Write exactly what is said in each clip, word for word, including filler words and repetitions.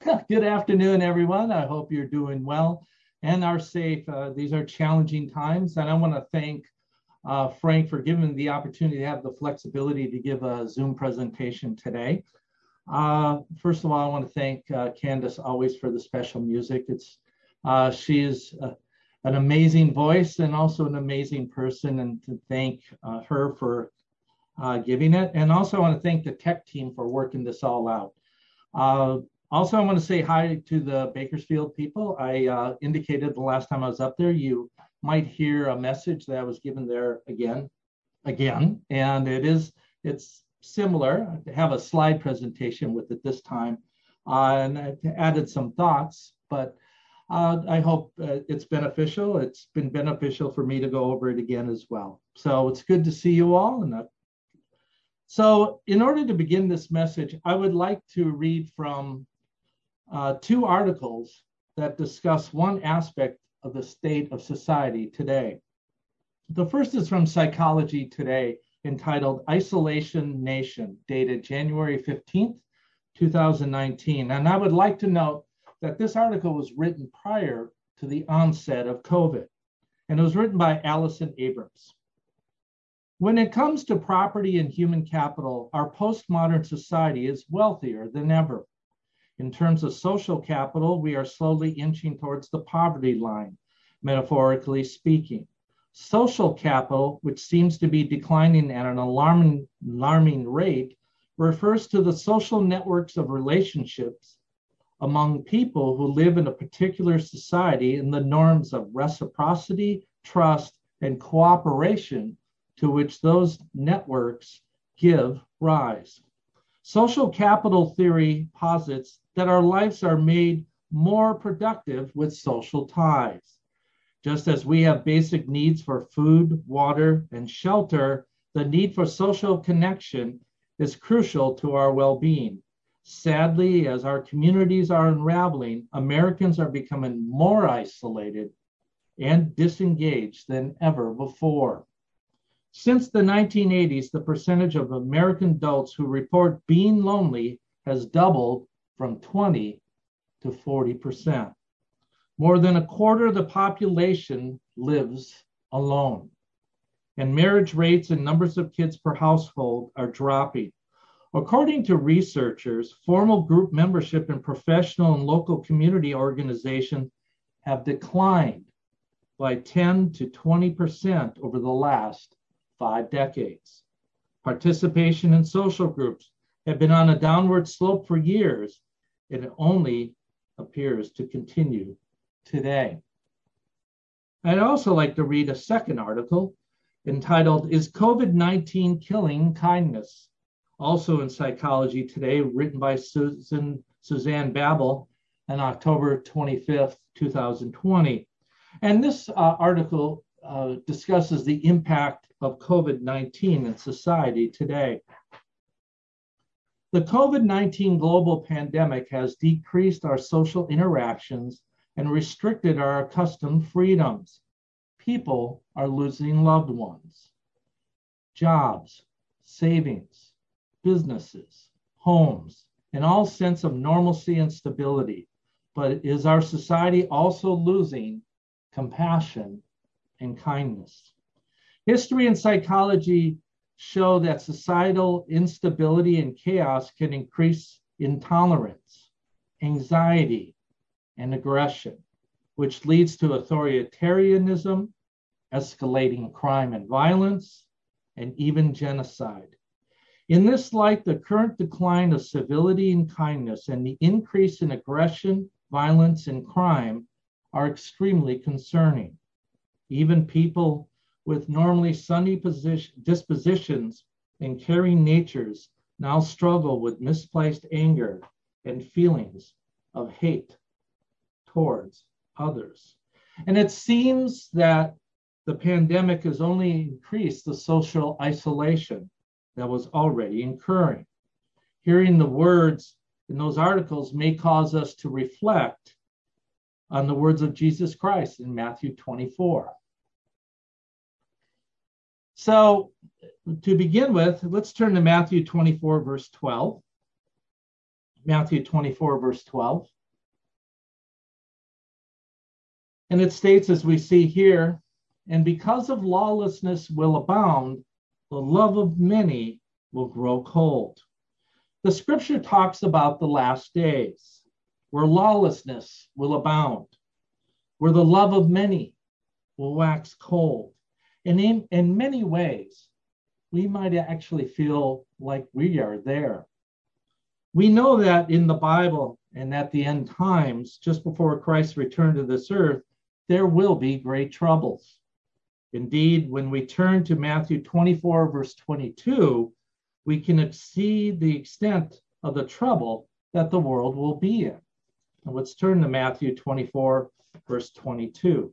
Good afternoon, everyone. I hope you're doing well and are safe. Uh, these are challenging times, and I want to thank uh, Frank for giving me the opportunity to have the flexibility to give a Zoom presentation today. Uh, first of all, I want to thank uh, Candace always for the special music. It's uh, she is uh, an amazing voice and also an amazing person, and to thank uh, her for uh, giving it. And also, I want to thank the tech team for working this all out. Uh, Also, I want to say hi to the Bakersfield people. I uh, indicated the last time I was up there, you might hear a message that I was given there again, again, and it is, it's similar. I have a slide presentation with it this time, uh, and I've added some thoughts, but uh, I hope uh, it's beneficial. It's been beneficial for me to go over it again as well. So it's good to see you all. And uh, so in order to begin this message, I would like to read from Uh, two articles that discuss one aspect of the state of society today. The first is from Psychology Today, entitled Isolation Nation, dated January fifteenth, two thousand nineteen. And I would like to note that this article was written prior to the onset of COVID, and it was written by Allison Abrams. When it comes to property and human capital, our postmodern society is wealthier than ever. In terms of social capital, we are slowly inching towards the poverty line, metaphorically speaking. Social capital, which seems to be declining at an alarming, alarming rate, refers to the social networks of relationships among people who live in a particular society and the norms of reciprocity, trust, and cooperation to which those networks give rise. Social capital theory posits that our lives are made more productive with social ties. Just as we have basic needs for food, water, and shelter, the need for social connection is crucial to our well-being. Sadly, as our communities are unraveling, Americans are becoming more isolated and disengaged than ever before. Since the nineteen eighties, the percentage of American adults who report being lonely has doubled from twenty to forty percent. More than a quarter of the population lives alone, and marriage rates and numbers of kids per household are dropping. According to researchers, formal group membership in professional and local community organizations have declined by ten to twenty percent over the last five decades. Participation in social groups have been on a downward slope for years, and it only appears to continue today. I'd also like to read a second article entitled, Is COVID nineteen Killing Kindness? Also in Psychology Today, written by Susan, Suzanne Babel on October twenty-fifth, two thousand twenty. And this uh, article uh, discusses the impact of COVID nineteen in society today. The COVID nineteen global pandemic has decreased our social interactions and restricted our accustomed freedoms. People are losing loved ones, jobs, savings, businesses, homes, and all sense of normalcy and stability. But is our society also losing compassion and kindness? History and psychology show that societal instability and chaos can increase intolerance, anxiety, and aggression, which leads to authoritarianism, escalating crime and violence, and even genocide. In this light, the current decline of civility and kindness and the increase in aggression, violence, and crime are extremely concerning. Even people with normally sunny position, dispositions and caring natures now struggle with misplaced anger and feelings of hate towards others. And it seems that the pandemic has only increased the social isolation that was already occurring. Hearing the words in those articles may cause us to reflect on the words of Jesus Christ in Matthew twenty-four. So to begin with, let's turn to Matthew twenty-four, verse twelve. Matthew twenty-four, verse twelve. And it states, as we see here, and because of lawlessness will abound, the love of many will grow cold. The scripture talks about the last days, where lawlessness will abound, where the love of many will wax cold. And in, in many ways, we might actually feel like we are there. We know that in the Bible and at the end times, just before Christ's return to this earth, there will be great troubles. Indeed, when we turn to Matthew twenty-four, verse twenty-two, we can see the extent of the trouble that the world will be in. And let's turn to Matthew twenty-four, verse twenty-two.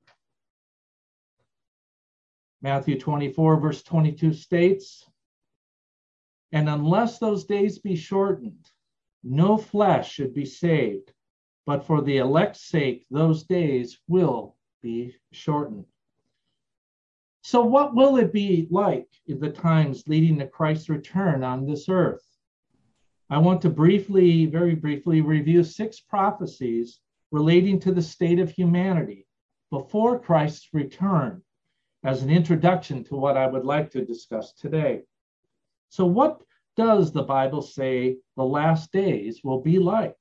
Matthew twenty-four, verse twenty-two states, and unless those days be shortened, no flesh should be saved, but for the elect's sake, those days will be shortened. So what will it be like in the times leading to Christ's return on this earth? I want to briefly, very briefly, review six prophecies relating to the state of humanity before Christ's return as an introduction to what I would like to discuss today. So what does the Bible say the last days will be like?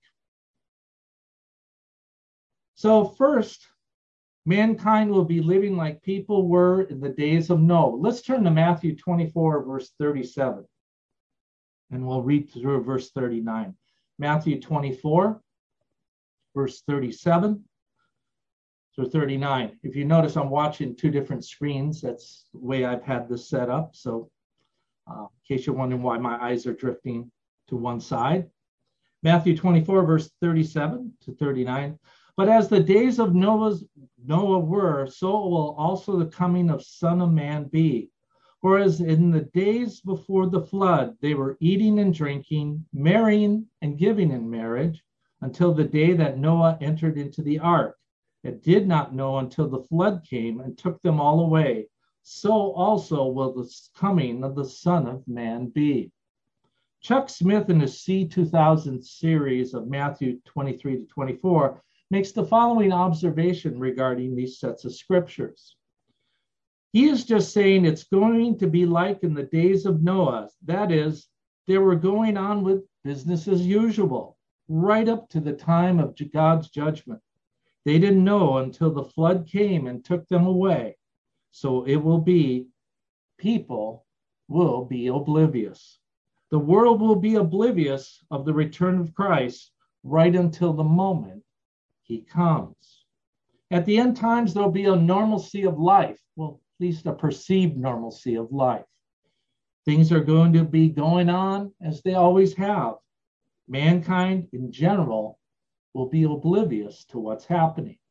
So first, mankind will be living like people were in the days of Noah. Let's turn to Matthew twenty-four, verse thirty-seven, and we'll read through verse thirty-nine. Matthew twenty-four, verse thirty-seven through thirty-nine. If you notice, I'm watching two different screens. That's the way I've had this set up. So uh, in case you're wondering why my eyes are drifting to one side. Matthew twenty-four, verse thirty-seven to thirty-nine. But as the days of Noah's, Noah were, so will also the coming of Son of Man be. Whereas in the days before the flood, they were eating and drinking, marrying and giving in marriage, until the day that Noah entered into the ark, and did not know until the flood came and took them all away. So also will the coming of the Son of Man be. Chuck Smith, in his C two thousand series of Matthew twenty-three to twenty-four, makes the following observation regarding these sets of scriptures. He is just saying it's going to be like in the days of Noah. That is, they were going on with business as usual, right up to the time of God's judgment. They didn't know until the flood came and took them away. So it will be, people will be oblivious. The world will be oblivious of the return of Christ right until the moment he comes. At the end times, there'll be a normalcy of life. Well, at least a perceived normalcy of life. Things are going to be going on as they always have. Mankind in general will be oblivious to what's happening.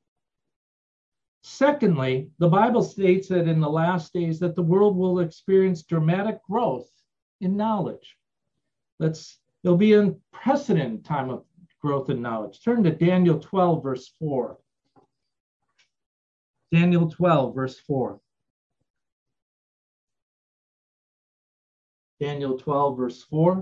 Secondly, the Bible states that in the last days that the world will experience dramatic growth in knowledge. Let's, there'll be an unprecedented time of growth in knowledge. Turn to Daniel twelve, verse four. Daniel twelve, verse four. Daniel twelve, verse four.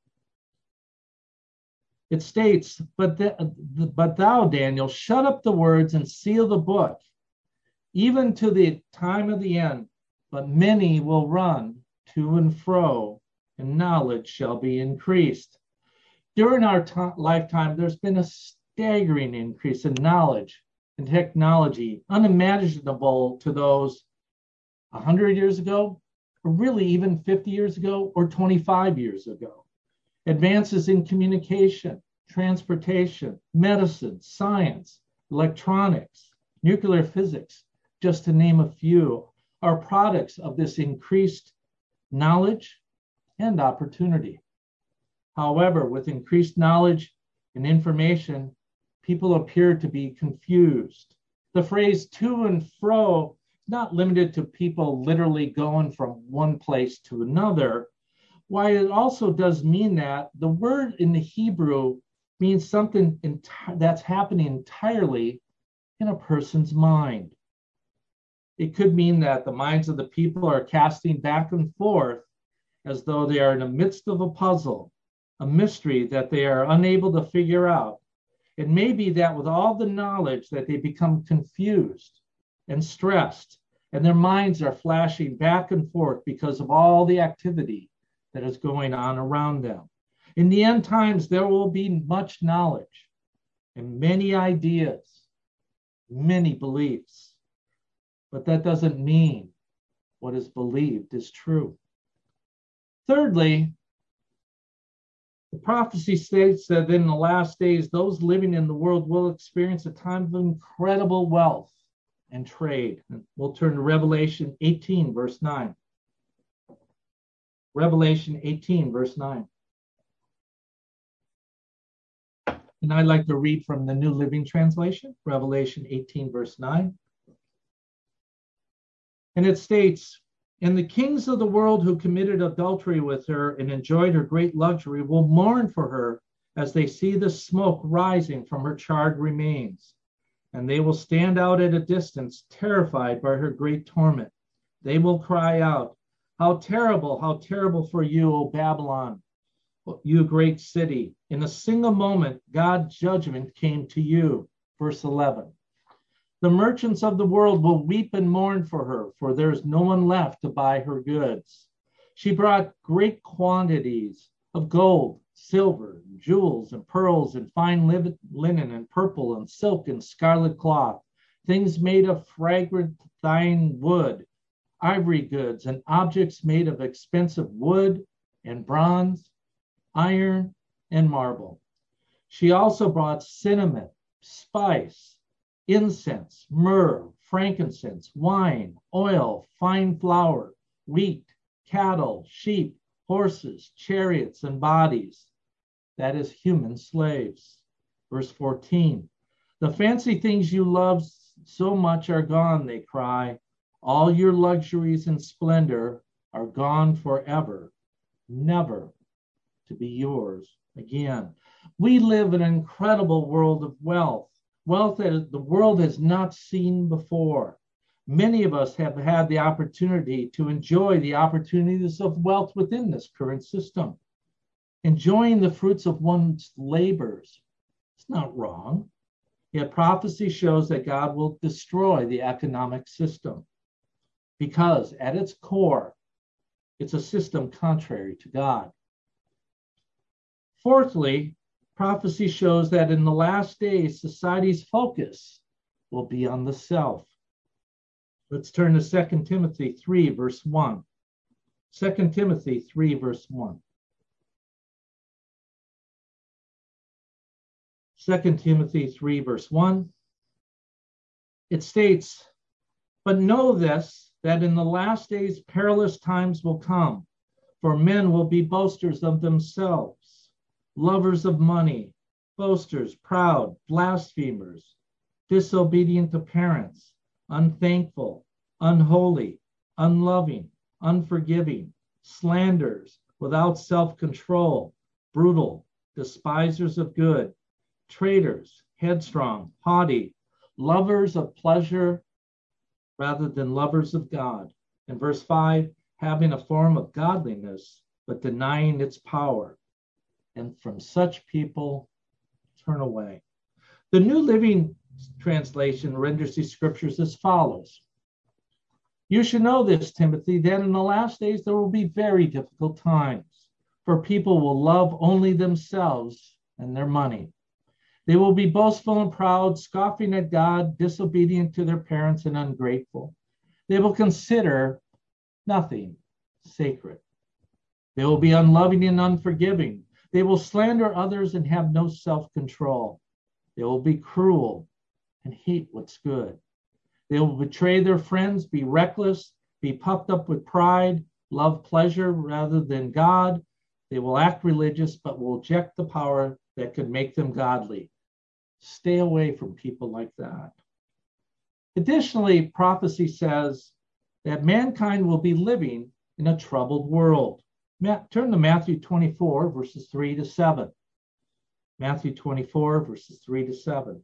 It states, but, the, but thou, Daniel, shut up the words and seal the book, even to the time of the end. But many will run to and fro, and knowledge shall be increased. During our t- lifetime, there's been a staggering increase in knowledge and technology, unimaginable to those one hundred years ago, or really even fifty years ago, or twenty-five years ago. Advances in communication, transportation, medicine, science, electronics, nuclear physics, just to name a few, are products of this increased knowledge and opportunity. However, with increased knowledge and information, people appear to be confused. The phrase to and fro is not limited to people literally going from one place to another. While it also does mean that, the word in the Hebrew means something enti- that's happening entirely in a person's mind. It could mean that the minds of the people are casting back and forth as though they are in the midst of a puzzle, a mystery that they are unable to figure out. It may be that with all the knowledge that they become confused and stressed, and their minds are flashing back and forth because of all the activity that is going on around them. In the end times, there will be much knowledge and many ideas, many beliefs, but that doesn't mean what is believed is true. Thirdly, the prophecy states that in the last days, those living in the world will experience a time of incredible wealth and trade. We'll turn to Revelation eighteen, verse nine. Revelation eighteen, verse nine. And I'd like to read from the New Living Translation, Revelation eighteen, verse nine. And it states, "And the kings of the world who committed adultery with her and enjoyed her great luxury will mourn for her as they see the smoke rising from her charred remains. And they will stand out at a distance, terrified by her great torment. They will cry out, 'How terrible, how terrible for you, O Babylon, you great city. In a single moment, God's judgment came to you.'" Verse eleven. "The merchants of the world will weep and mourn for her, for there is no one left to buy her goods. She brought great quantities of gold, silver, jewels, and pearls, and fine linen, and purple, and silk, and scarlet cloth, things made of fragrant fine wood, ivory goods, and objects made of expensive wood and bronze, iron, and marble. She also brought cinnamon, spice, incense, myrrh, frankincense, wine, oil, fine flour, wheat, cattle, sheep, horses, chariots, and bodies." That is human slaves. Verse fourteen. "The fancy things you love so much are gone," they cry. "All your luxuries and splendor are gone forever, never to be yours again." We live in an incredible world of wealth. Wealth that the world has not seen before. Many of us have had the opportunity to enjoy the opportunities of wealth within this current system. Enjoying the fruits of one's labors. It's not wrong. Yet prophecy shows that God will destroy the economic system because at its core, it's a system contrary to God. Fourthly, prophecy shows that in the last days, society's focus will be on the self. Let's turn to Second Timothy three, verse one. Second Timothy three, verse one. Second Timothy three, verse one. It states, "But know this, that in the last days perilous times will come, for men will be boasters of themselves, lovers of money, boasters, proud, blasphemers, disobedient to parents, unthankful, unholy, unloving, unforgiving, slanderers, without self-control, brutal, despisers of good, traitors, headstrong, haughty, lovers of pleasure rather than lovers of God." And verse five, "having a form of godliness, but denying its power. And from such people turn away." The New Living Translation renders these scriptures as follows. "You should know this, Timothy, that in the last days there will be very difficult times, for people will love only themselves and their money. They will be boastful and proud, scoffing at God, disobedient to their parents, and ungrateful. They will consider nothing sacred. They will be unloving and unforgiving. They will slander others and have no self-control. They will be cruel and hate what's good. They will betray their friends, be reckless, be puffed up with pride, love pleasure rather than God. They will act religious, but will reject the power that could make them godly." Stay away from people like that. Additionally, prophecy says that mankind will be living in a troubled world. Turn to Matthew twenty-four, verses three to seven. Matthew twenty-four, verses three to seven.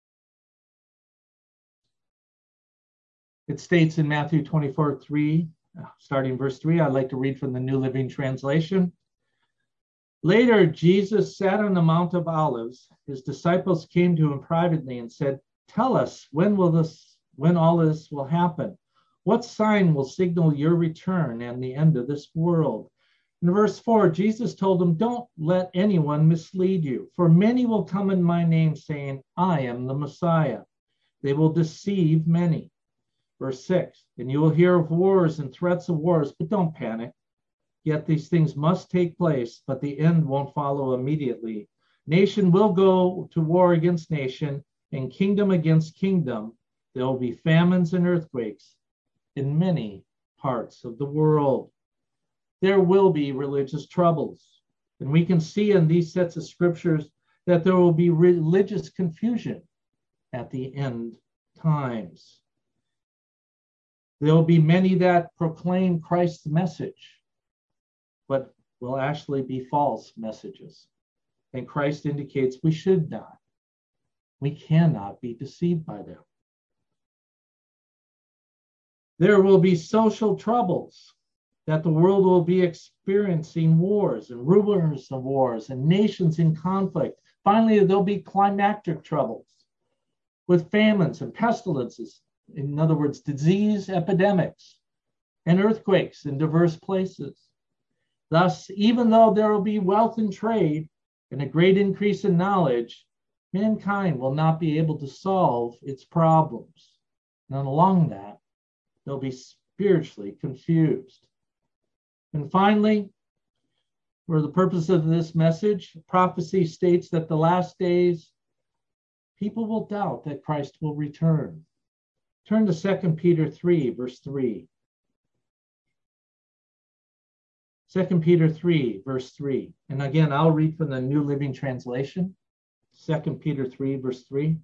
It states in Matthew twenty-four, three, starting verse three, I'd like to read from the New Living Translation. Later, Jesus sat on the Mount of Olives. His disciples came to him privately and said, "Tell us, when will this, when all this will happen? What sign will signal your return and the end of this world?" In verse four, Jesus told them, "Don't let anyone mislead you, for many will come in my name saying, 'I am the Messiah.' They will deceive many." Verse six, "And you will hear of wars and threats of wars, but don't panic. Yet these things must take place, but the end won't follow immediately. Nation will go to war against nation, and kingdom against kingdom. There will be famines and earthquakes in many parts of the world." There will be religious troubles. And we can see in these sets of scriptures that there will be religious confusion at the end times. There will be many that proclaim Christ's message, but will actually be false messages. And Christ indicates we should not. We cannot be deceived by them. There will be social troubles, that the world will be experiencing wars and rumors of wars and nations in conflict. Finally, there'll be climactic troubles with famines and pestilences. In other words, disease epidemics and earthquakes in diverse places. Thus, even though there will be wealth and trade and a great increase in knowledge, mankind will not be able to solve its problems. And along that, they'll be spiritually confused. And finally, for the purpose of this message, prophecy states that the last days, people will doubt that Christ will return. Turn to Second Peter three, verse three. Second Peter three, verse three. And again, I'll read from the New Living Translation. Second Peter three, verse three.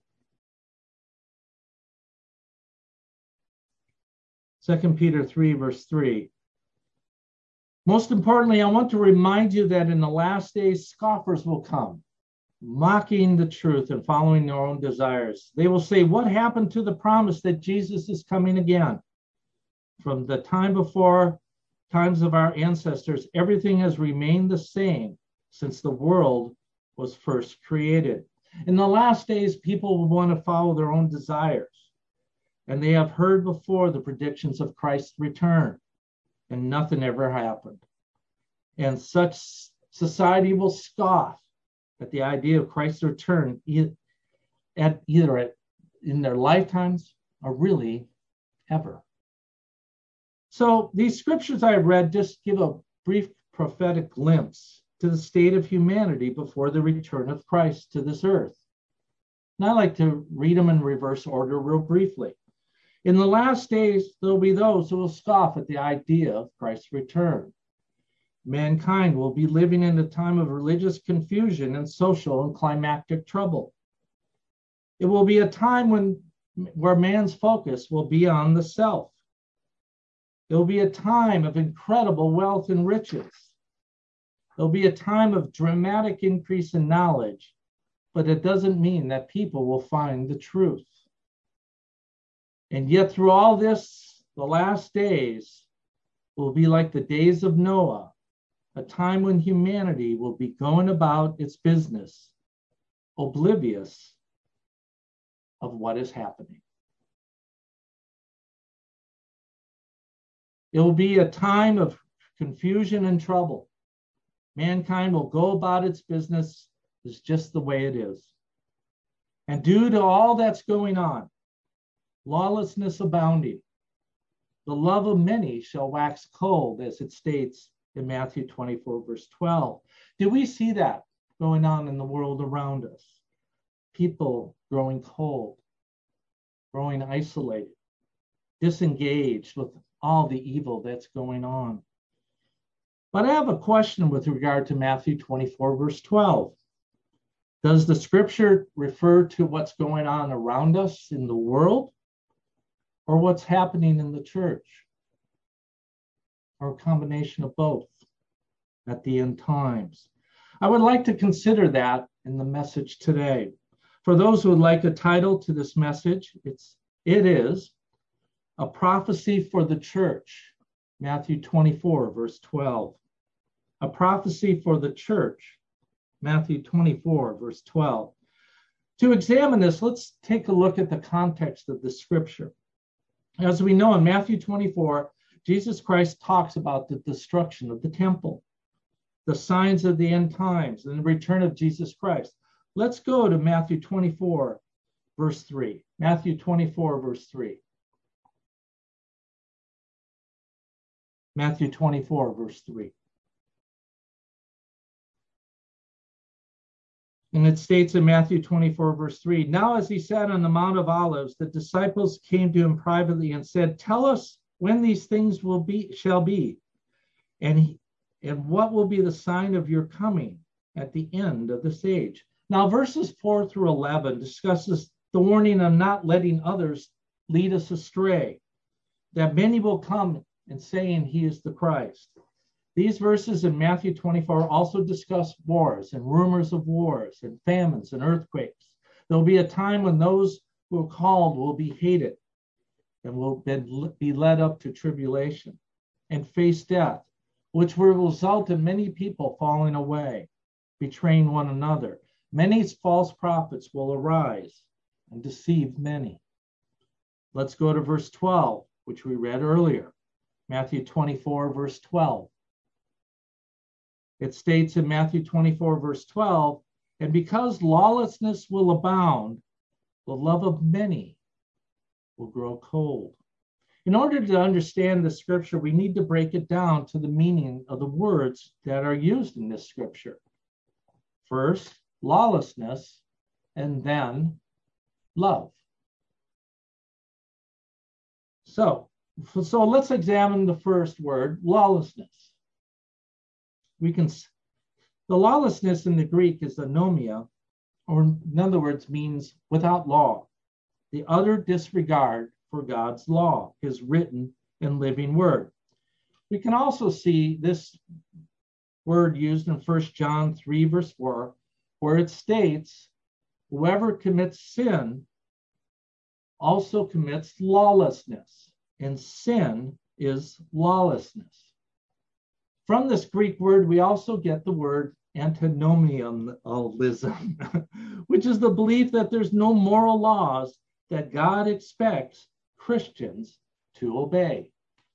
Second Peter three, verse three. Most importantly, I want to remind you that in the last days, scoffers will come, mocking the truth and following their own desires. They will say, "What happened to the promise that Jesus is coming again?" From the time before, times of our ancestors, everything has remained the same since the world was first created. In the last days, people will want to follow their own desires, and they have heard before the predictions of Christ's return, and nothing ever happened. And such society will scoff at the idea of Christ's return at either at, in their lifetimes or really ever. So these scriptures I read just give a brief prophetic glimpse to the state of humanity before the return of Christ to this earth. And I like to read them in reverse order real briefly. In the last days, there will be those who will scoff at the idea of Christ's return. Mankind will be living in a time of religious confusion and social and climactic trouble. It will be a time when, where man's focus will be on the self. It will be a time of incredible wealth and riches. It will be a time of dramatic increase in knowledge, but it doesn't mean that people will find the truth. And yet through all this, the last days will be like the days of Noah, a time when humanity will be going about its business, oblivious of what is happening. It will be a time of confusion and trouble. Mankind will go about its business as just the way it is. And due to all that's going on, lawlessness abounding, the love of many shall wax cold, as it states in Matthew twenty-four, verse twelve. Do we see that going on in the world around us? People growing cold, growing isolated, disengaged with all the evil that's going on. But I have a question with regard to Matthew twenty-four, verse twelve. Does the scripture refer to what's going on around us in the world, or what's happening in the church, or a combination of both at the end times? I would like to consider that in the message today. For those who would like a title to this message, it's, it is A Prophecy for the Church, Matthew twenty-four, verse twelve. A prophecy for the church, Matthew twenty-four, verse twelve. To examine this, let's take a look at the context of the scripture. As we know, in Matthew twenty-four, Jesus Christ talks about the destruction of the temple, the signs of the end times, and the return of Jesus Christ. Let's go to Matthew twenty-four, verse three. Matthew twenty-four, verse three. Matthew twenty-four, verse three. And it states in Matthew twenty-four, verse three, now as he sat on the Mount of Olives, the disciples came to him privately and said, tell us when these things will be, shall be, and, he, and what will be the sign of your coming at the end of this age. Now, verses four through eleven discusses the warning of not letting others lead us astray, that many will come and saying he is the Christ. These verses in Matthew twenty-four also discuss wars and rumors of wars and famines and earthquakes. There will be a time when those who are called will be hated and will be led up to tribulation and face death, which will result in many people falling away, betraying one another. Many false prophets will arise and deceive many. Let's go to verse twelve, which we read earlier. Matthew twenty-four, verse twelve. It states in Matthew twenty-four, verse twelve, and because lawlessness will abound, the love of many will grow cold. In order to understand the scripture, we need to break it down to the meaning of the words that are used in this scripture. First, lawlessness, and then love. So, so let's examine the first word, lawlessness. We can, the lawlessness in the Greek is anomia, or in other words, means without law, the utter disregard for God's law, his written and living word. We can also see this word used in First John three, verse four, where it states, whoever commits sin also commits lawlessness, and sin is lawlessness. From this Greek word, we also get the word antinomianism, which is the belief that there's no moral laws that God expects Christians to obey.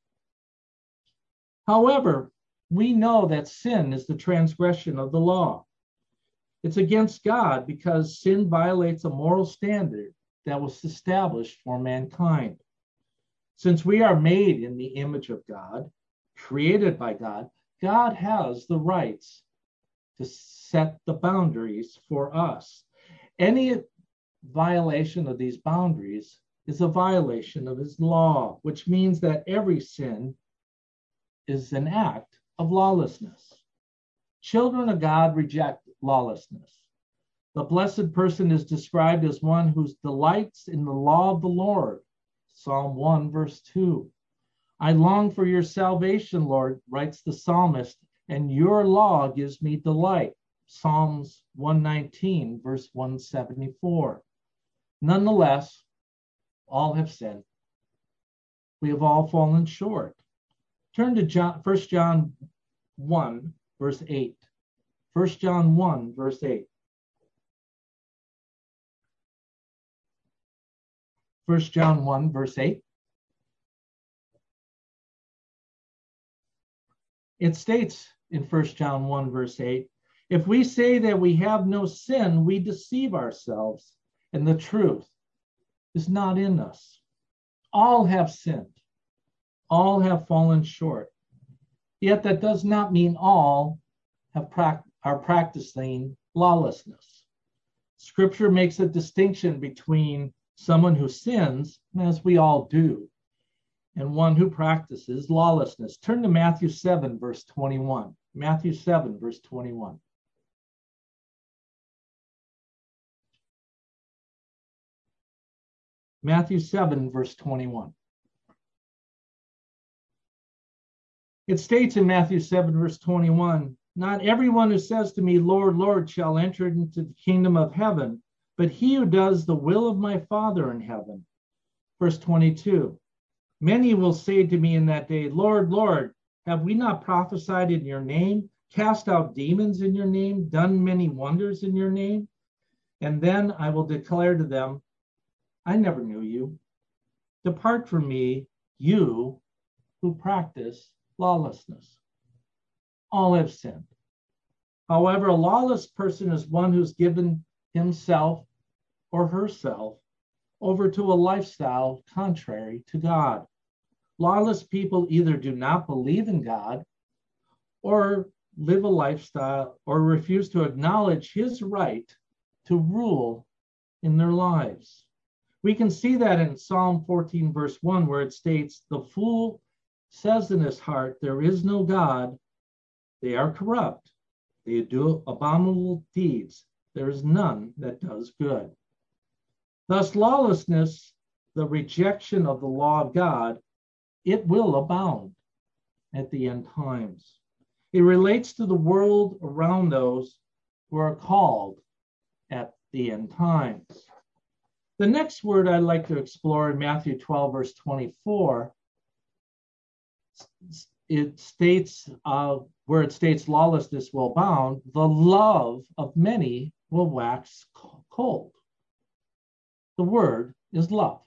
However, we know that sin is the transgression of the law. It's against God because sin violates a moral standard that was established for mankind. Since we are made in the image of God, created by God, God has the rights to set the boundaries for us. Any violation of these boundaries is a violation of his law, which means that every sin is an act of lawlessness. Children of God reject lawlessness. The blessed person is described as one who delights in the law of the Lord. Psalm one, verse two. I long for your salvation, Lord, writes the psalmist, and your law gives me delight. Psalms one nineteen, verse one seventy-four. Nonetheless, all have sinned. We have all fallen short. Turn to John, First John one, verse eight. First John one, verse eight. First John one, verse eight. It states in First John one, verse eight, if we say that we have no sin, we deceive ourselves, and the truth is not in us. All have sinned. All have fallen short. Yet that does not mean all have pra- are practicing lawlessness. Scripture makes a distinction between someone who sins, as we all do, and one who practices lawlessness. Turn to Matthew seven, verse twenty-one. Matthew seven, verse twenty-one. Matthew seven, verse twenty-one. It states in Matthew seven, verse twenty-one, not everyone who says to me, Lord, Lord, shall enter into the kingdom of heaven, but he who does the will of my Father in heaven. Verse twenty-two. Many will say to me in that day, Lord, Lord, have we not prophesied in your name, cast out demons in your name, done many wonders in your name? And then I will declare to them, I never knew you. Depart from me, you who practice lawlessness. All have sinned. However, a lawless person is one who's given himself or herself over to a lifestyle contrary to God. Lawless people either do not believe in God or live a lifestyle or refuse to acknowledge his right to rule in their lives. We can see that in Psalm fourteen, verse one, where it states, the fool says in his heart, there is no God. They are corrupt. They do abominable deeds. There is none that does good. Thus, lawlessness, the rejection of the law of God, it will abound at the end times. It relates to the world around those who are called at the end times. The next word I'd like to explore in Matthew twelve, verse twenty-four, it states, uh, where it states lawlessness will abound, the love of many will wax cold. The word is love.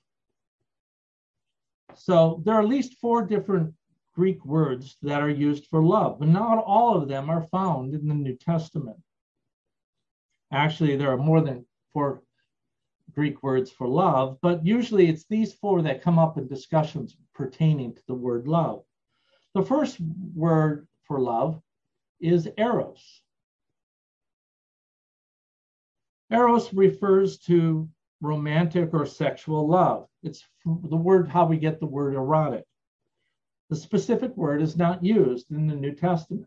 So there are at least four different Greek words that are used for love, but not all of them are found in the New Testament. Actually, there are more than four Greek words for love, but usually it's these four that come up in discussions pertaining to the word love. The first word for love is eros. Eros refers to romantic or sexual love. It's the word how we get the word erotic. The specific word is not used in the New Testament.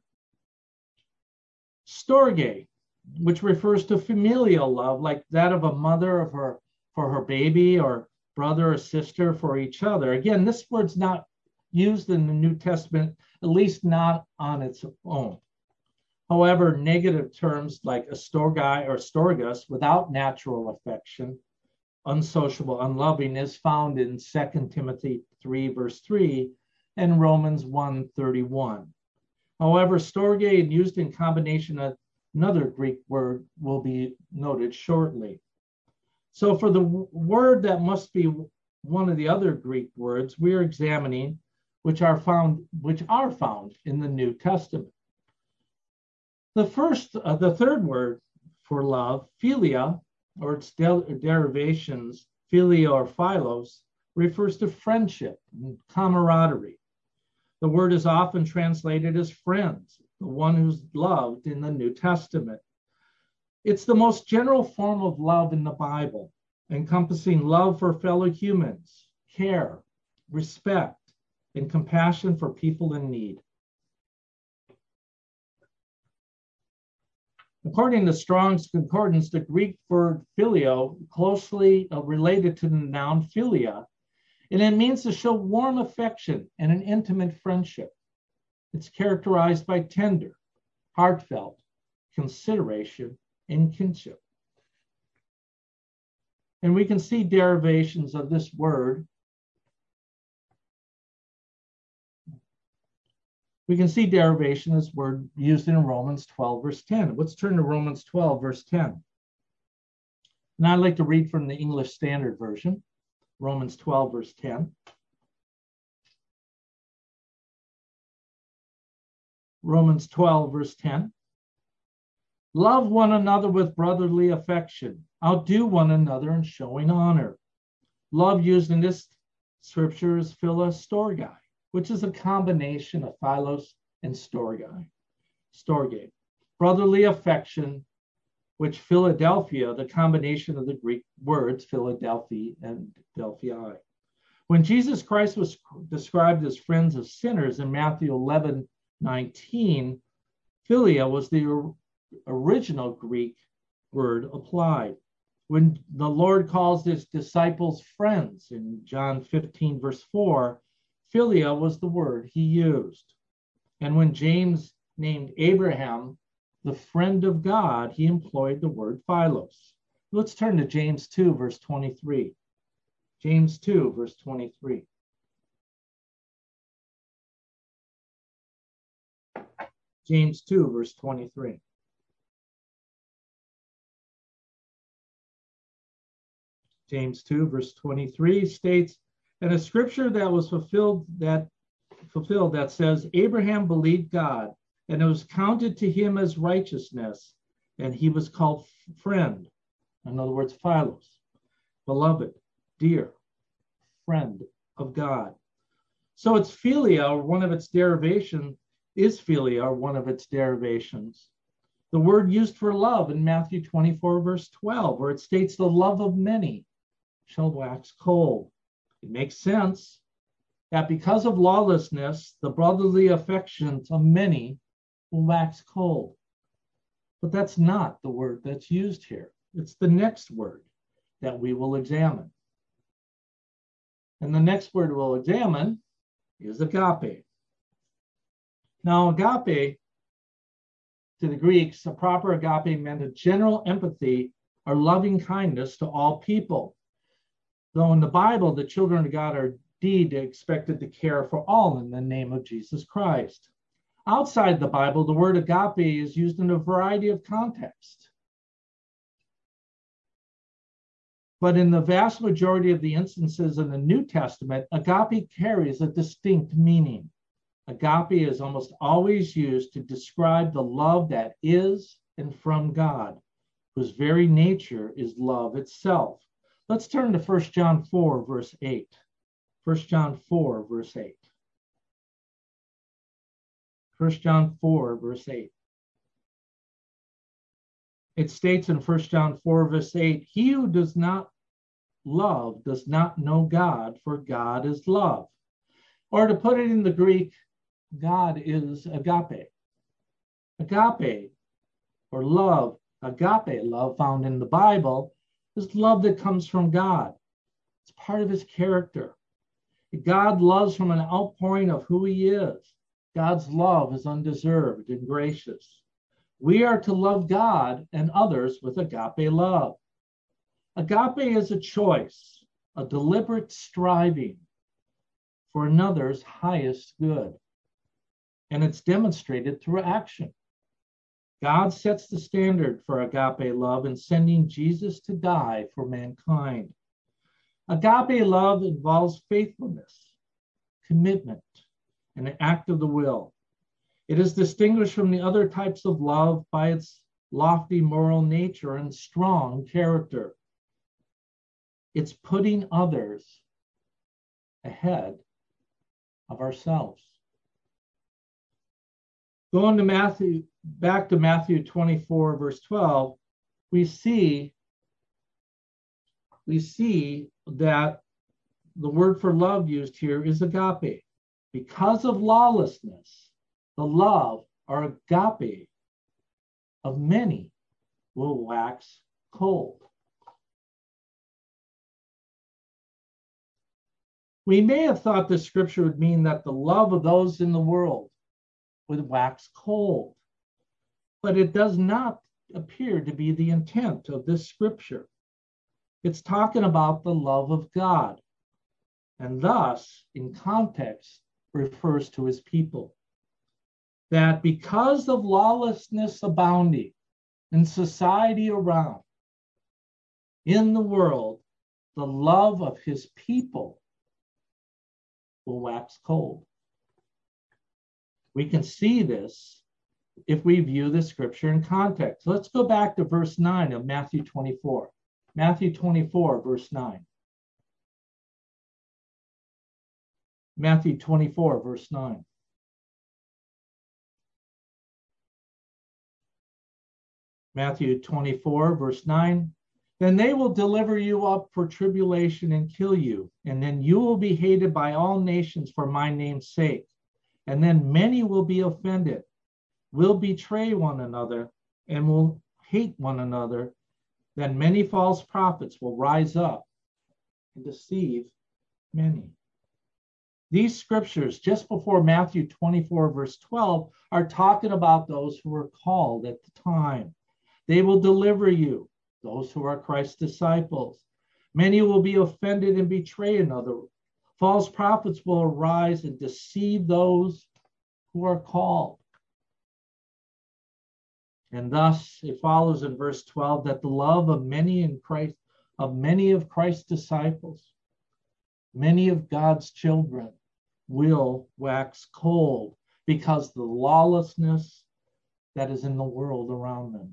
Storge, which refers to familial love, like that of a mother of her for her baby or brother or sister for each other. Again, this word's not used in the New Testament, at least not on its own. However, negative terms like astorgai or storgus, without natural affection, unsociable, unloving, is found in Second Timothy three, verse three, and Romans one, thirty-one. However, storge, used in combination with another Greek word, will be noted shortly. So for the w- word that must be one of the other Greek words we are examining, which are found, which are found in the New Testament. The first, uh, the third word for love, philia, or its de- derivations, philia or philos, refers to friendship and camaraderie. The word is often translated as friends, the one who's loved in the New Testament. It's the most general form of love in the Bible, encompassing love for fellow humans, care, respect, and compassion for people in need. According to Strong's Concordance, the Greek word phileo closely related to the noun philia, and it means to show warm affection and an intimate friendship. It's characterized by tender, heartfelt consideration and kinship. And we can see derivations of this word. We can see derivation of this word used in Romans twelve, verse ten. Let's turn to Romans twelve, verse ten. And I'd like to read from the English Standard Version, Romans twelve, verse ten. Romans twelve, verse ten. Love one another with brotherly affection. Outdo one another in showing honor. Love used in this scripture is philostorgai, which is a combination of philos and storgai. Storge. Brotherly affection, which Philadelphia, the combination of the Greek words Philadelphia and Delphii. When Jesus Christ was described as friends of sinners in Matthew eleven nineteen, philia was the original Greek word applied. When the Lord calls his disciples friends in John fifteen, verse four, philia was the word he used. And when James named Abraham the friend of God, he employed the word philos. Let's turn to James two, verse twenty-three. James two, verse twenty-three. James two, verse twenty-three. James two, verse twenty-three states, and a scripture that was fulfilled that fulfilled that says, Abraham believed God, and it was counted to him as righteousness, and he was called friend. In other words, Philos, beloved, dear, friend of God. So it's philia, or one of its derivations is philia, or one of its derivations. The word used for love in Matthew twenty-four, verse twelve, where it states the love of many shall wax cold. It makes sense that because of lawlessness, the brotherly affections of many will wax cold. But that's not the word that's used here. It's the next word that we will examine. And the next word we'll examine is agape. Now, agape, to the Greeks, a proper agape meant a general empathy or loving kindness to all people. Though in the Bible, the children of God are indeed expected to care for all in the name of Jesus Christ. Outside the Bible, the word agape is used in a variety of contexts. But in the vast majority of the instances in the New Testament, agape carries a distinct meaning. Agape is almost always used to describe the love that is and from God, whose very nature is love itself. Let's turn to First John four, verse eight. First John four, verse eight. First John four, verse eight. It states in First John four, verse eight, he who does not love does not know God, for God is love. Or to put it in the Greek, God is agape. Agape, or love, agape love found in the Bible, is love that comes from God. It's part of his character. God loves from an outpouring of who he is. God's love is undeserved and gracious. We are to love God and others with agape love. Agape is a choice, a deliberate striving for another's highest good. And it's demonstrated through action. God sets the standard for agape love in sending Jesus to die for mankind. Agape love involves faithfulness, commitment, and an act of the will. It is distinguished from the other types of love by its lofty moral nature and strong character. It's putting others ahead of ourselves. Going to Matthew, back to Matthew twenty-four, verse twelve, we see, we see that the word for love used here is agape. Because of lawlessness, the love or agape of many will wax cold. We may have thought this scripture would mean that the love of those in the world would wax cold, but it does not appear to be the intent of this scripture. It's talking about the love of God, and thus, in context, refers to his people. That because of lawlessness abounding in society around, in the world, the love of his people will wax cold. We can see this if we view the scripture in context. Let's go back to verse nine of Matthew twenty-four. Matthew twenty-four, verse nine. Matthew twenty-four, verse nine. Matthew twenty-four, verse nine. Then they will deliver you up for tribulation and kill you, and then you will be hated by all nations for my name's sake. And then many will be offended, will betray one another, and will hate one another. Then many false prophets will rise up and deceive many. These scriptures, just before Matthew twenty-four, verse twelve, are talking about those who were called at the time. They will deliver you, those who are Christ's disciples. Many will be offended and betray another. False prophets will arise and deceive those who are called. And thus it follows in verse twelve that the love of many in Christ, of many of Christ's disciples, many of God's children, will wax cold because the lawlessness that is in the world around them.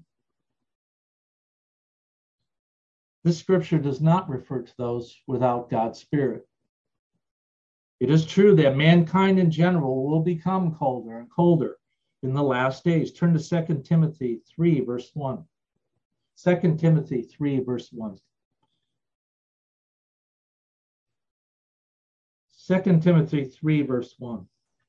This scripture does not refer to those without God's Spirit. It is true that mankind in general will become colder and colder in the last days. Turn to Second Timothy three, verse one. Second Timothy three, verse one. Second Timothy three, verse one.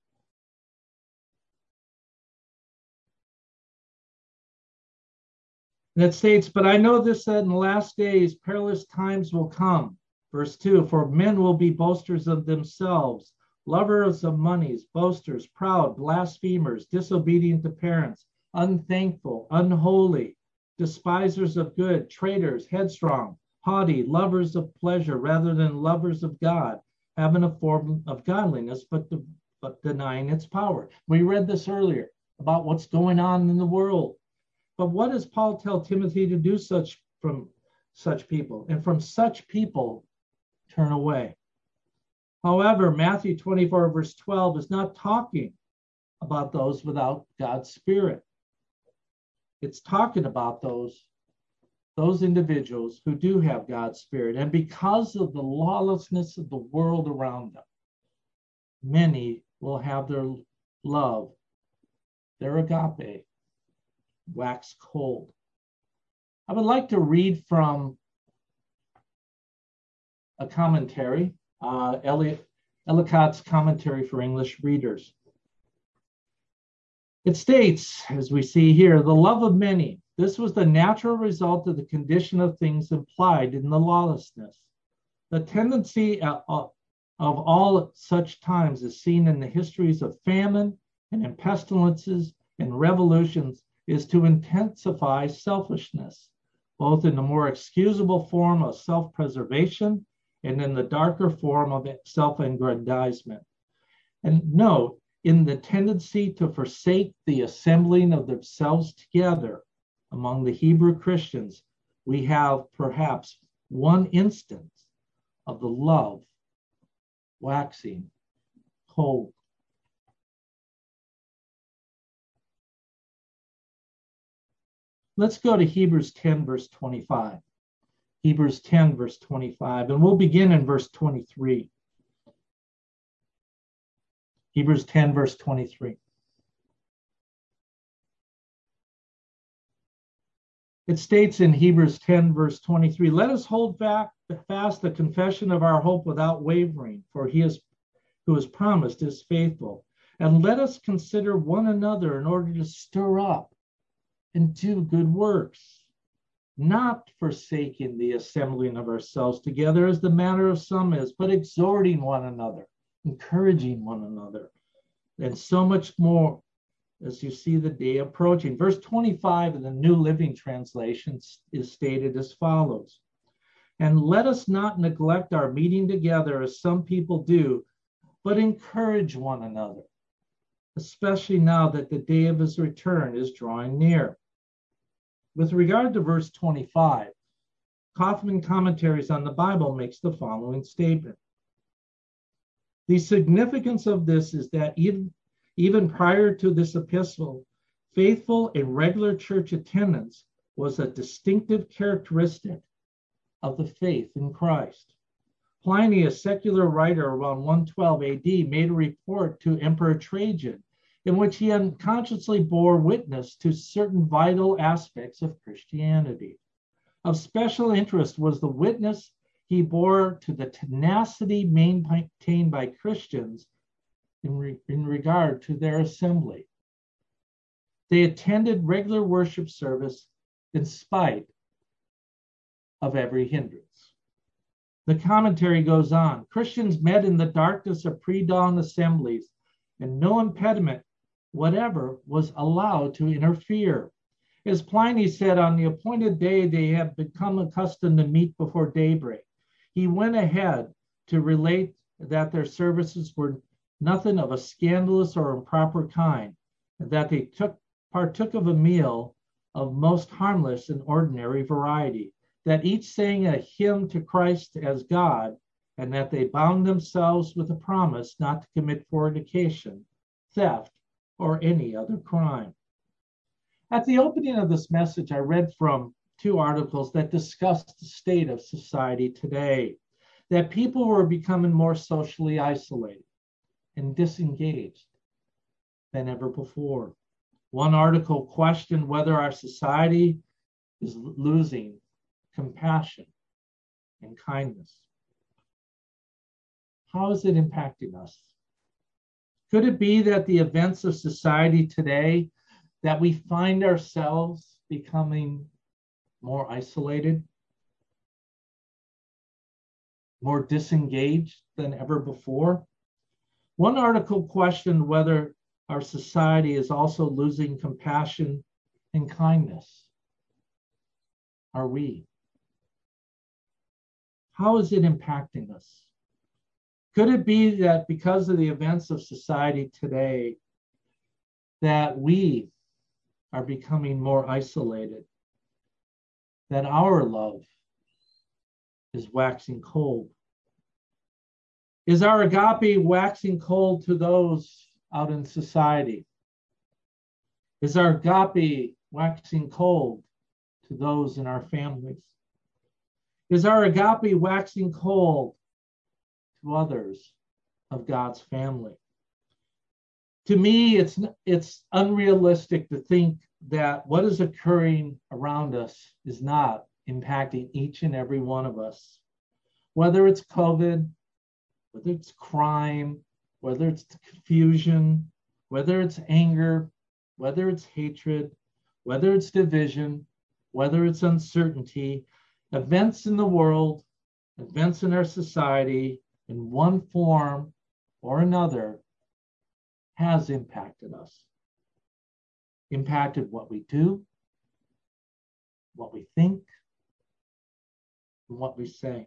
And it states, but I know this, that in the last days perilous times will come. Verse two, for men will be boasters of themselves, lovers of monies, boasters, proud, blasphemers, disobedient to parents, unthankful, unholy, despisers of good, traitors, headstrong, haughty, lovers of pleasure rather than lovers of God, having a form of godliness, but, de- but denying its power. We read this earlier about what's going on in the world. But what does Paul tell Timothy to do such from such people? And from such people, turn away. However, Matthew twenty-four, verse twelve is not talking about those without God's Spirit. It's talking about those, those individuals who do have God's Spirit. And because of the lawlessness of the world around them, many will have their love, their agape, wax cold. I would like to read from a commentary, uh, Elliot, Ellicott's Commentary for English Readers. It states, as we see here, the love of many. This was the natural result of the condition of things implied in the lawlessness. The tendency of, of all such times is seen in the histories of famine and in pestilences and revolutions is to intensify selfishness, both in the more excusable form of self-preservation and in the darker form of self-aggrandizement. And note, in the tendency to forsake the assembling of themselves together among the Hebrew Christians, we have perhaps one instance of the love waxing cold. Let's go to Hebrews ten, verse twenty-five. Hebrews ten, verse twenty-five, and we'll begin in verse twenty-three. Hebrews ten, verse twenty-three. It states in Hebrews ten, verse twenty-three, let us hold back, fast the confession of our hope without wavering, for he is, who has promised is faithful. And let us consider one another in order to stir up and do good works, not forsaking the assembling of ourselves together as the manner of some is, but exhorting one another, encouraging one another, and so much more as you see the day approaching. Verse twenty-five in the New Living Translation is stated as follows. And let us not neglect our meeting together as some people do, but encourage one another, especially now that the day of his return is drawing near. With regard to verse twenty-five, Kaufman Commentaries on the Bible makes the following statement. The significance of this is that even, even prior to this epistle, faithful and regular church attendance was a distinctive characteristic of the faith in Christ. Pliny, a secular writer around one twelve A D, made a report to Emperor Trajan in which he unconsciously bore witness to certain vital aspects of Christianity. Of special interest was the witness he bore to the tenacity maintained by Christians in, re- in regard to their assembly. They attended regular worship service in spite of every hindrance. The commentary goes on. Christians met in the darkness of pre-dawn assemblies, and no impediment whatever was allowed to interfere. As Pliny said, on the appointed day they had become accustomed to meet before daybreak. He went ahead to relate that their services were nothing of a scandalous or improper kind, and that they took partook of a meal of most harmless and ordinary variety, that each sang a hymn to Christ as God, and that they bound themselves with a promise not to commit fornication, theft, or any other crime. At the opening of this message, I read from two articles that discussed the state of society today, that people were becoming more socially isolated and disengaged than ever before. One article questioned whether our society is losing compassion and kindness. How is it impacting us? Could it be that the events of society today, that we find ourselves becoming more isolated, more disengaged than ever before? One article questioned whether our society is also losing compassion and kindness. Are we? How is it impacting us? Could it be that because of the events of society today, that we are becoming more isolated, that our love is waxing cold? Is our agape waxing cold to those out in society? Is our agape waxing cold to those in our families? Is our agape waxing cold to others of God's family? To me, it's, it's unrealistic to think that what is occurring around us is not impacting each and every one of us. Whether it's COVID, whether it's crime, whether it's confusion, whether it's anger, whether it's hatred, whether it's division, whether it's uncertainty, events in the world, events in our society, in one form or another, has impacted us. Impacted what we do, what we think, and what we say.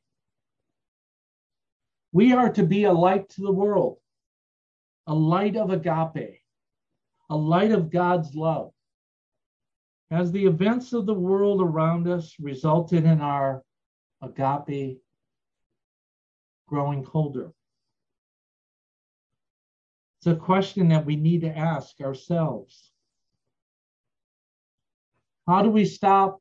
We are to be a light to the world, a light of agape, a light of God's love. As the events of the world around us resulted in our agape growing colder, it's a question that we need to ask ourselves. How do we stop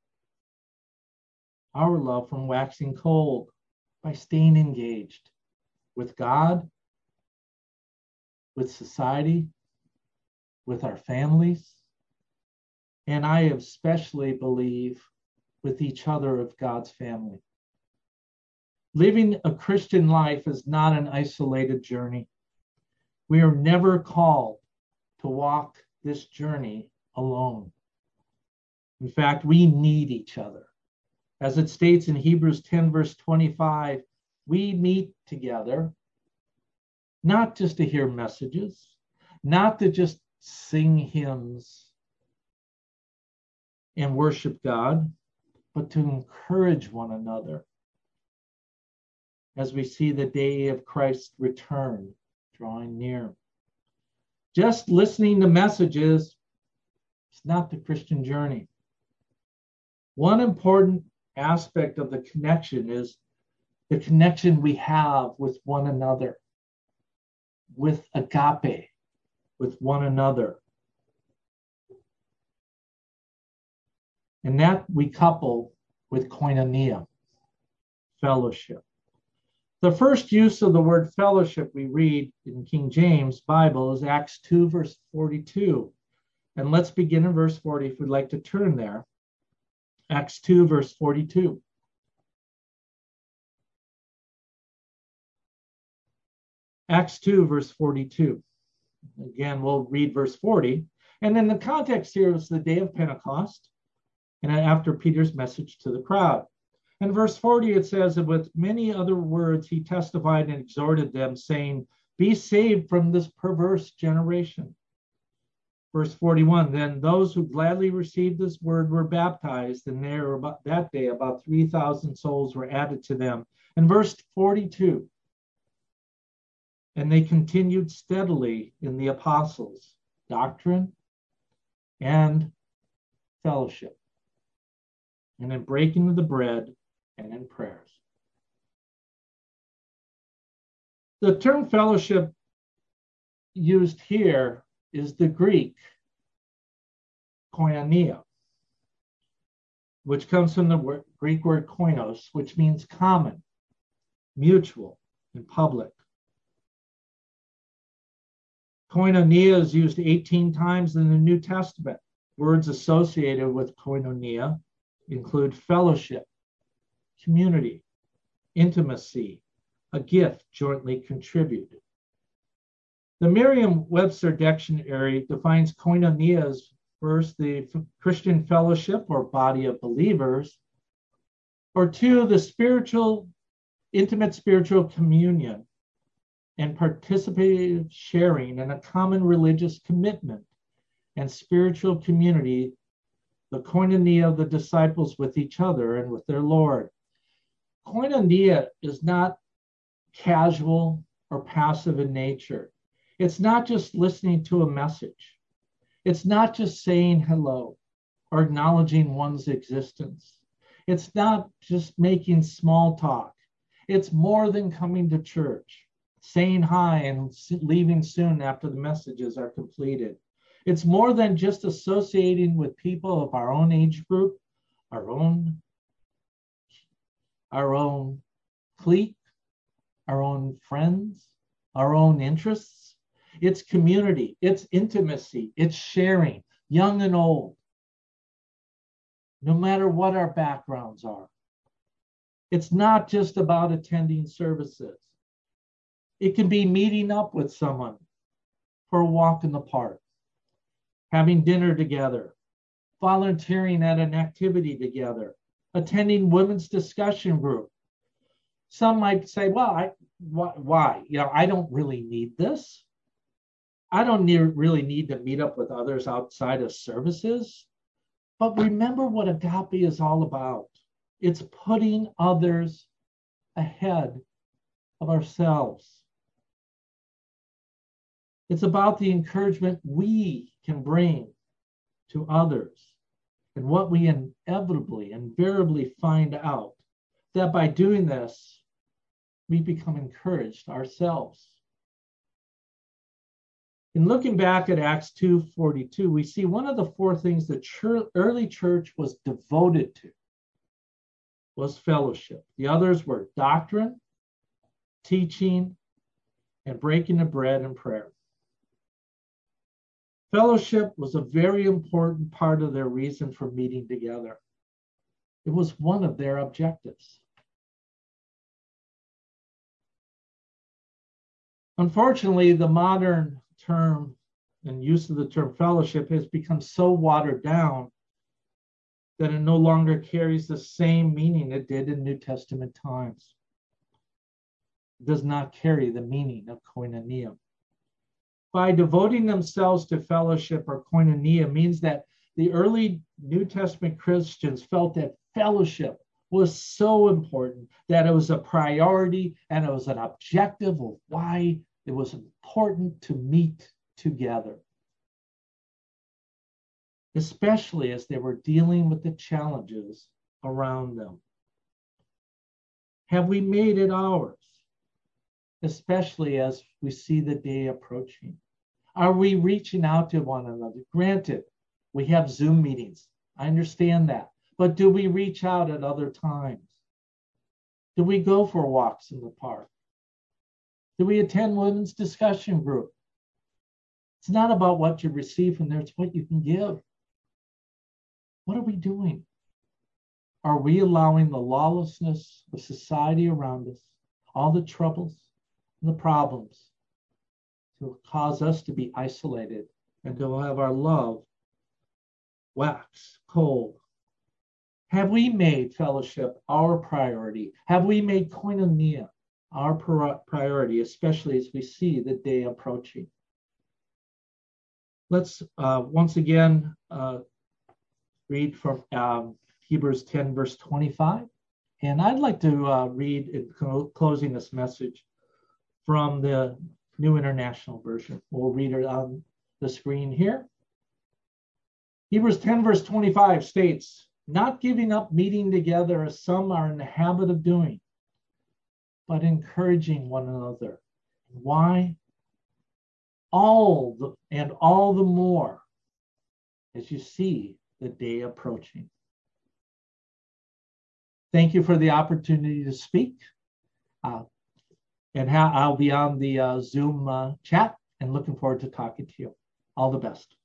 our love from waxing cold? By staying engaged with God, with society, with our families, and I especially believe with each other of God's family. Living a Christian life is not an isolated journey. We are never called to walk this journey alone. In fact, we need each other. As it states in Hebrews ten, verse twenty-five, we meet together, not just to hear messages, not to just sing hymns and worship God, but to encourage one another as we see the day of Christ's return drawing near. Just listening to messages is not the Christian journey. One important aspect of the connection is the connection we have with one another, with agape, with one another. And that we couple with koinonia, fellowship. The first use of the word fellowship we read in King James Bible is Acts two, verse forty-two. And let's begin in verse forty if we'd like to turn there. Acts two, verse forty-two. Acts two, verse forty-two. Again, we'll read verse forty. And then the context here is the day of Pentecost, and after Peter's message to the crowd. In verse forty, it says, and with many other words, he testified and exhorted them, saying, be saved from this perverse generation. Verse forty-one, then those who gladly received this word were baptized, and there about that day about three thousand souls were added to them. And verse forty-two, and they continued steadily in the apostles' doctrine and fellowship, and in breaking of the bread and in prayers. The term fellowship used here is the Greek koinonia, which comes from the word, Greek word koinos, which means common, mutual, and public. Koinonia is used eighteen times in the New Testament. Words associated with koinonia include fellowship, community, intimacy, a gift jointly contributed. The Merriam-Webster Dictionary defines koinonia as first, the Christian fellowship or body of believers, or two, the spiritual, intimate spiritual communion and participative sharing in a common religious commitment and spiritual community, the koinonia of the disciples with each other and with their Lord. Koinonia is not casual or passive in nature. It's not just listening to a message. It's not just saying hello or acknowledging one's existence. It's not just making small talk. It's more than coming to church, saying hi and leaving soon after the messages are completed. It's more than just associating with people of our own age group, our own, our own clique, our own friends, our own interests. It's community, it's intimacy, it's sharing, young and old, no matter what our backgrounds are. It's not just about attending services. It can be meeting up with someone for a walk in the park, having dinner together, volunteering at an activity together, attending women's discussion group. Some might say, well, I, why, why? You know, I don't really need this. I don't need, really need to meet up with others outside of services. But remember what agape is all about. It's putting others ahead of ourselves. It's about the encouragement we can bring to others and what we inevitably, invariably find out, that by doing this, we become encouraged ourselves. In looking back at Acts two forty-two, we see one of the four things the church, early church was devoted to was fellowship. The others were doctrine, teaching, and breaking of bread and prayer. Fellowship was a very important part of their reason for meeting together. It was one of their objectives. Unfortunately, the modern term and use of the term fellowship has become so watered down that it no longer carries the same meaning it did in New Testament times. It does not carry the meaning of koinonia. By devoting themselves to fellowship or koinonia means that the early New Testament Christians felt that fellowship was so important that it was a priority and it was an objective of why it was important to meet together, especially as they were dealing with the challenges around them. Have we made it ours? Especially as we see the day approaching. Are we reaching out to one another? Granted, we have Zoom meetings. I understand that. But do we reach out at other times? Do we go for walks in the park? Do we attend women's discussion group? It's not about what you receive from there, it's what you can give. What are we doing? Are we allowing the lawlessness of society around us, all the troubles, and the problems to cause us to be isolated and to have our love wax cold? Have we made fellowship our priority? Have we made koinonia our priority, especially as we see the day approaching? Let's uh, once again uh, read from um, Hebrews ten, verse twenty-five. And I'd like to uh, read in closing this message from the New International Version. We'll read it on the screen here. Hebrews ten, verse twenty-five states, not giving up meeting together as some are in the habit of doing, but encouraging one another. Why? All the, and all the more as you see the day approaching. Thank you for the opportunity to speak. Uh, and how I'll be on the uh, Zoom uh, chat and looking forward to talking to you. All the best.